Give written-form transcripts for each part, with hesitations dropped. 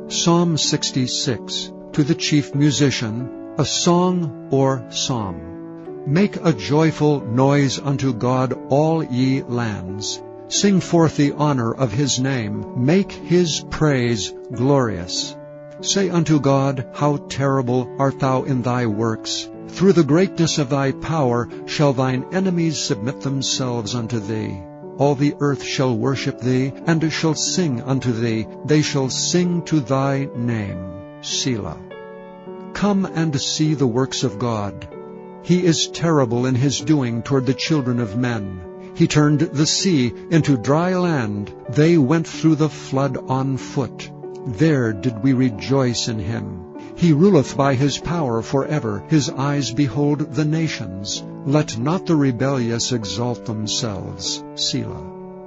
Psalm 66, to the chief musician, a song or psalm. Make a joyful noise unto God, all ye lands. Sing forth the honor of his name. Make his praise glorious. Say unto God, how terrible art thou in thy works! Through the greatness of thy power shall thine enemies submit themselves unto thee. All the earth shall worship thee, and shall sing unto thee. They shall sing to thy name. Selah. Come and see the works of God. He is terrible in his doing toward the children of men. He turned the sea into dry land. They went through the flood on foot. There did we rejoice in him. He ruleth by his power forever. His eyes behold the nations. Let not the rebellious exalt themselves. Selah.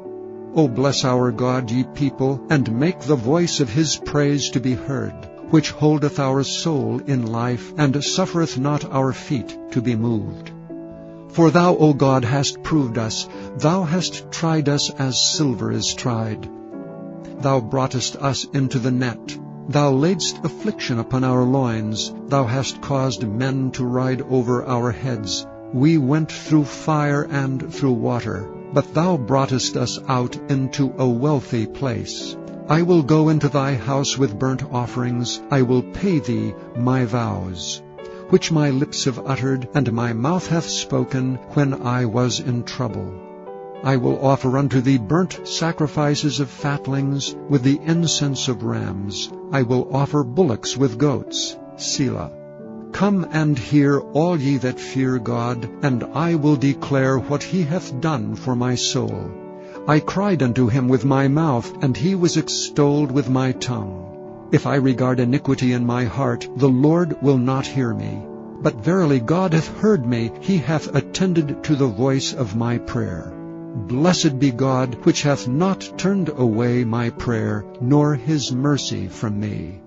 O bless our God, ye people, and make the voice of his praise to be heard, which holdeth our soul in life, and suffereth not our feet to be moved. For thou, O God, hast proved us. Thou hast tried us as silver is tried. Thou broughtest us into the net. Thou laidst affliction upon our loins. Thou hast caused men to ride over our heads. We went through fire and through water, but thou broughtest us out into a wealthy place. I will go into thy house with burnt offerings. I will pay thee my vows, which my lips have uttered, and my mouth hath spoken when I was in trouble. I will offer unto thee burnt sacrifices of fatlings with the incense of rams. I will offer bullocks with goats. Selah. Come and hear, all ye that fear God, and I will declare what he hath done for my soul. I cried unto him with my mouth, and he was extolled with my tongue. If I regard iniquity in my heart, the Lord will not hear me. But verily God hath heard me. He hath attended to the voice of my prayer. Blessed be God, which hath not turned away my prayer, nor his mercy from me.